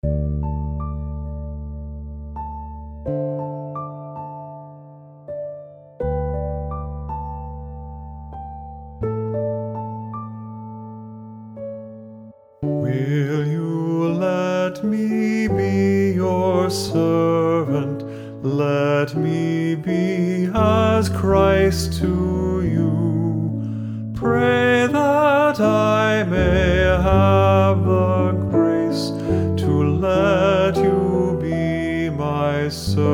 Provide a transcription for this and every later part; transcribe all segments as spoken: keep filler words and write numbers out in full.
Will you let me be your servant? Let me be as Christ to you. Pray that I may have the grace to let you be my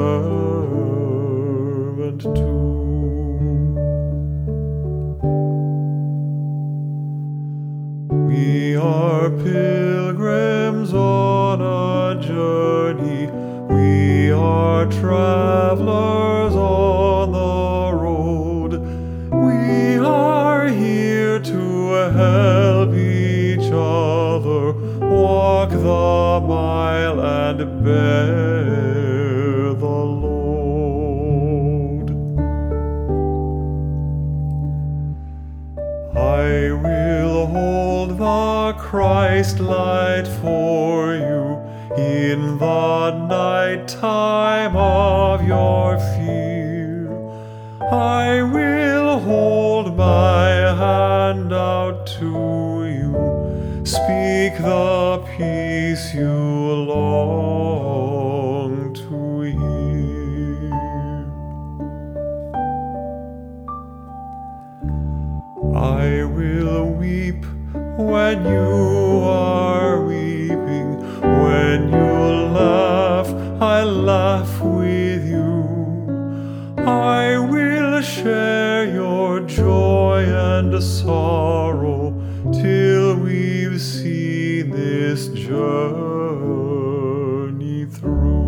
servant too. We are pilgrims on a journey. We are travelers on the road. We are here to help each other walk the mile and bear the load. I will hold the Christ light for you in the night time of your fear. I will hold my hand out to you, speak the peace you long to hear. I will weep when you are weeping. When you laugh, I laugh with you. I will share your joy and sorrow till we've seen this journey through.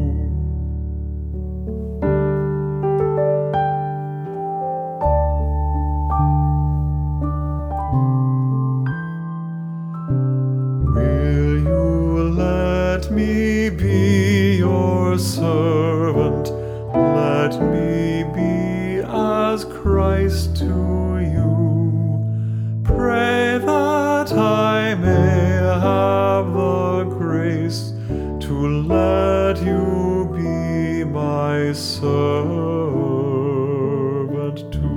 Let me be your servant. Let me be as Christ to you. Pray that I may have the grace to let you be my servant too.